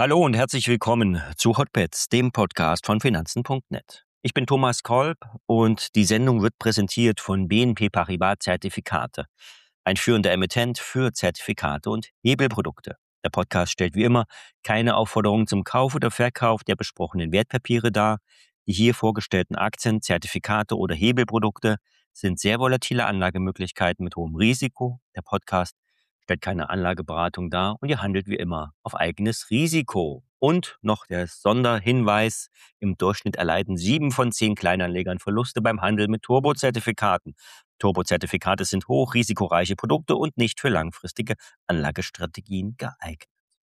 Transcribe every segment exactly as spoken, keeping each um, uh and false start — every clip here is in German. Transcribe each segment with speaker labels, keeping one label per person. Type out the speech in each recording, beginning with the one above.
Speaker 1: Hallo und herzlich willkommen zu Hotbets, dem Podcast von Finanzen Punkt net. Ich bin Thomas Kolb und die Sendung wird präsentiert von B N P Paribas Zertifikate, ein führender Emittent für Zertifikate und Hebelprodukte. Der Podcast stellt wie immer keine Aufforderung zum Kauf oder Verkauf der besprochenen Wertpapiere dar. Die hier vorgestellten Aktien, Zertifikate oder Hebelprodukte sind sehr volatile Anlagemöglichkeiten mit hohem Risiko. Der Podcast stellt keine Anlageberatung dar und ihr handelt wie immer auf eigenes Risiko. Und noch der Sonderhinweis, im Durchschnitt erleiden sieben von zehn Kleinanlegern Verluste beim Handel mit Turbozertifikaten. Turbozertifikate sind hochrisikoreiche Produkte und nicht für langfristige Anlagestrategien geeignet.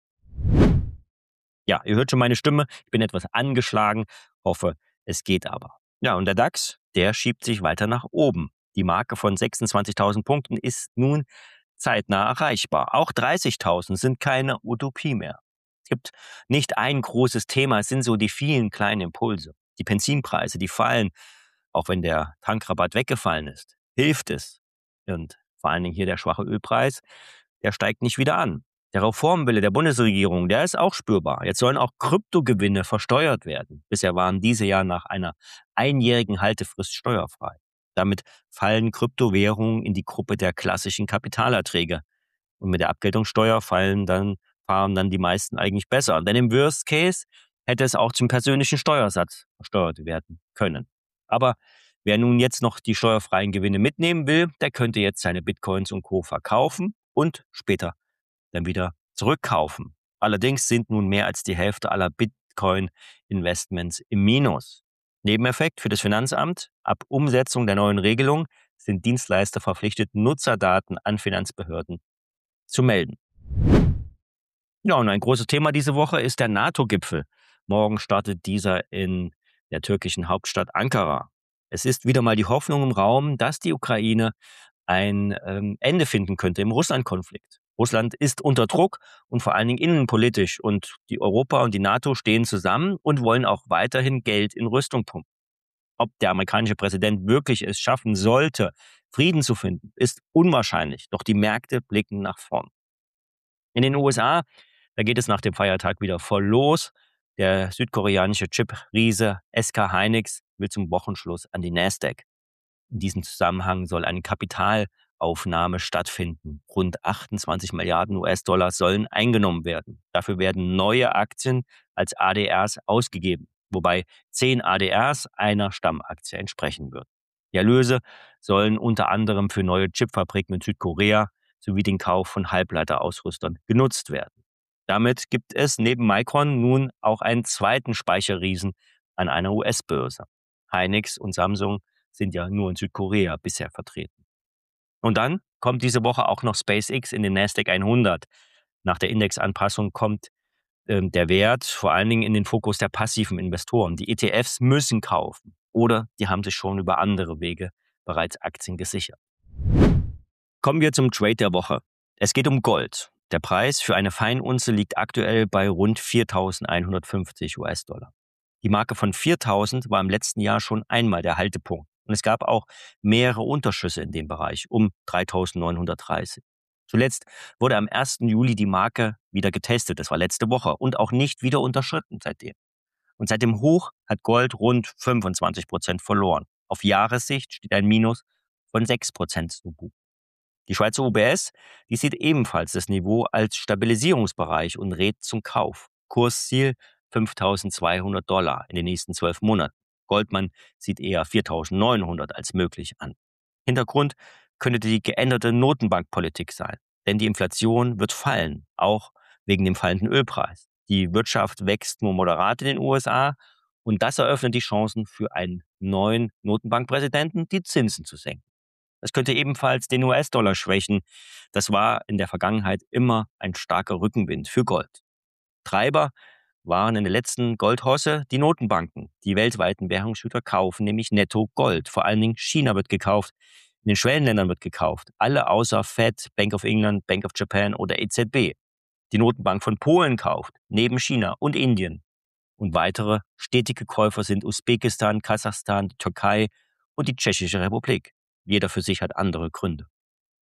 Speaker 1: Ja, ihr hört schon meine Stimme, ich bin etwas angeschlagen, hoffe, es geht aber. Ja, und der DAX, der schiebt sich weiter nach oben. Die Marke von sechsundzwanzigtausend Punkten ist nun zeitnah erreichbar. Auch dreißigtausend sind keine Utopie mehr. Es gibt nicht ein großes Thema, es sind so die vielen kleinen Impulse. Die Benzinpreise, die fallen, auch wenn der Tankrabatt weggefallen ist, hilft es. Und vor allen Dingen hier der schwache Ölpreis, der steigt nicht wieder an. Der Reformwille der Bundesregierung, der ist auch spürbar. Jetzt sollen auch Kryptogewinne versteuert werden. Bisher waren diese ja nach einer einjährigen Haltefrist steuerfrei. Damit fallen Kryptowährungen in die Gruppe der klassischen Kapitalerträge. Und mit der Abgeltungssteuer fallen dann, fahren dann die meisten eigentlich besser. Denn im Worst Case hätte es auch zum persönlichen Steuersatz versteuert werden können. Aber wer nun jetzt noch die steuerfreien Gewinne mitnehmen will, der könnte jetzt seine Bitcoins und Co. verkaufen und später dann wieder zurückkaufen. Allerdings sind nun mehr als die Hälfte aller Bitcoin-Investments im Minus. Nebeneffekt für das Finanzamt: Ab Umsetzung der neuen Regelung sind Dienstleister verpflichtet, Nutzerdaten an Finanzbehörden zu melden. Ja, und ein großes Thema diese Woche ist der NATO-Gipfel. Morgen startet dieser in der türkischen Hauptstadt Ankara. Es ist wieder mal die Hoffnung im Raum, dass die Ukraine ein ähm, Ende finden könnte im Russland-Konflikt. Russland ist unter Druck und vor allen Dingen innenpolitisch, und die Europa und die NATO stehen zusammen und wollen auch weiterhin Geld in Rüstung pumpen. Ob der amerikanische Präsident wirklich es schaffen sollte, Frieden zu finden, ist unwahrscheinlich, doch die Märkte blicken nach vorn. In den U S A, da geht es nach dem Feiertag wieder voll los. Der südkoreanische Chip-Riese S K Hynix will zum Wochenschluss an die Nasdaq. In diesem Zusammenhang soll eine Kapitalaufnahme stattfinden. Rund achtundzwanzig Milliarden U S-Dollar sollen eingenommen werden. Dafür werden neue Aktien als A D Rs ausgegeben, wobei zehn A D Rs einer Stammaktie entsprechen wird. Die Erlöse sollen unter anderem für neue Chipfabriken in Südkorea sowie den Kauf von Halbleiterausrüstern genutzt werden. Damit gibt es neben Micron nun auch einen zweiten Speicherriesen an einer U S-Börse. Hynix und Samsung sind ja nur in Südkorea bisher vertreten. Und dann kommt diese Woche auch noch SpaceX in den Nasdaq hundert. Nach der Indexanpassung kommt ähm, der Wert vor allen Dingen in den Fokus der passiven Investoren. Die E T Fs müssen kaufen oder die haben sich schon über andere Wege bereits Aktien gesichert. Kommen wir zum Trade der Woche. Es geht um Gold. Der Preis für eine Feinunze liegt aktuell bei rund viertausendeinhundertfünfzig U S-Dollar. Die Marke von viertausend war im letzten Jahr schon einmal der Haltepunkt. Und es gab auch mehrere Unterschüsse in dem Bereich um dreitausendneunhundertdreißig. Zuletzt wurde am ersten Juli die Marke wieder getestet. Das war letzte Woche und auch nicht wieder unterschritten seitdem. Und seit dem Hoch hat Gold rund fünfundzwanzig Prozent verloren. Auf Jahressicht steht ein Minus von sechs Prozent zu Buche. Die Schweizer U B S, die sieht ebenfalls das Niveau als Stabilisierungsbereich und rät zum Kauf. Kursziel fünftausendzweihundert Dollar in den nächsten zwölf Monaten. Goldman sieht eher viertausendneunhundert als möglich an. Hintergrund könnte die geänderte Notenbankpolitik sein, denn die Inflation wird fallen, auch wegen dem fallenden Ölpreis. Die Wirtschaft wächst nur moderat in den U S A und das eröffnet die Chancen für einen neuen Notenbankpräsidenten, die Zinsen zu senken. Das könnte ebenfalls den U S-Dollar schwächen. Das war in der Vergangenheit immer ein starker Rückenwind für Gold. Treiber waren in der letzten Goldhosse die Notenbanken. Die weltweiten Währungshüter kaufen nämlich netto Gold. Vor allen Dingen China wird gekauft, in den Schwellenländern wird gekauft. Alle außer Fed, Bank of England, Bank of Japan oder E Z B. Die Notenbank von Polen kauft, neben China und Indien. Und weitere stetige Käufer sind Usbekistan, Kasachstan, die Türkei und die Tschechische Republik. Jeder für sich hat andere Gründe.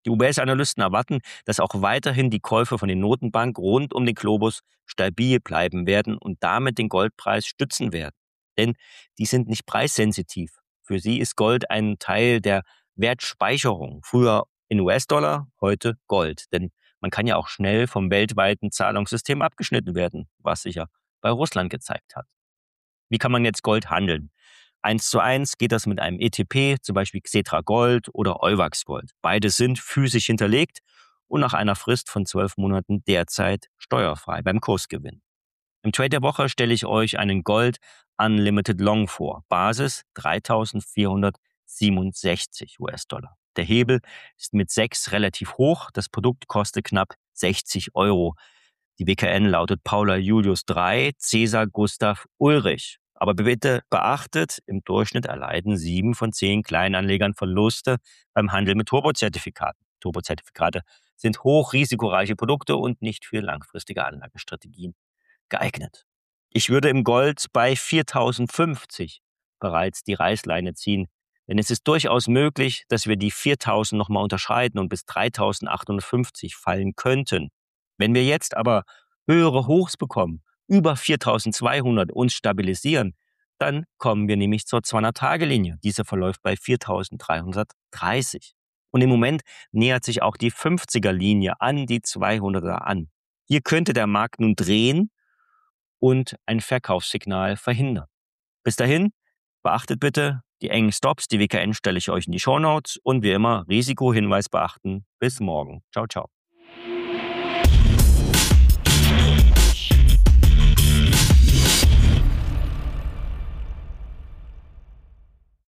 Speaker 1: Die U B S-Analysten erwarten, dass auch weiterhin die Käufe von den Notenbanken rund um den Globus stabil bleiben werden und damit den Goldpreis stützen werden. Denn die sind nicht preissensitiv. Für sie ist Gold ein Teil der Wertspeicherung. Früher in U S-Dollar, heute Gold. Denn man kann ja auch schnell vom weltweiten Zahlungssystem abgeschnitten werden, was sich ja bei Russland gezeigt hat. Wie kann man jetzt Gold handeln? Eins zu eins geht das mit einem E T P, zum Beispiel Xetra Gold oder Euwax Gold. Beide sind physisch hinterlegt und nach einer Frist von zwölf Monaten derzeit steuerfrei beim Kursgewinn. Im Trade der Woche stelle ich euch einen Gold Unlimited Long vor. Basis dreitausendvierhundertsiebenundsechzig U S-Dollar. Der Hebel ist mit sechs relativ hoch. Das Produkt kostet knapp sechzig Euro. Die W K N lautet Paula Julius drei, Cäsar Gustav Ulrich. Aber bitte beachtet, im Durchschnitt erleiden sieben von zehn Kleinanlegern Verluste beim Handel mit Turbozertifikaten. Turbozertifikate sind hochrisikoreiche Produkte und nicht für langfristige Anlagestrategien geeignet. Ich würde im Gold bei viertausendfünfzig bereits die Reißleine ziehen, denn es ist durchaus möglich, dass wir die viertausend nochmal unterschreiten und bis dreitausendachthundertfünfzig fallen könnten. Wenn wir jetzt aber höhere Hochs bekommen, über viertausendzweihundert uns stabilisieren, dann kommen wir nämlich zur zweihundert-Tage-Linie. Diese verläuft bei viertausenddreihundertdreißig. Und im Moment nähert sich auch die fünfziger-Linie an die zweihunderter an. Hier könnte der Markt nun drehen und ein Verkaufssignal verhindern. Bis dahin, beachtet bitte die engen Stops. Die W K N stelle ich euch in die Shownotes und wie immer Risikohinweis beachten. Bis morgen. Ciao, ciao.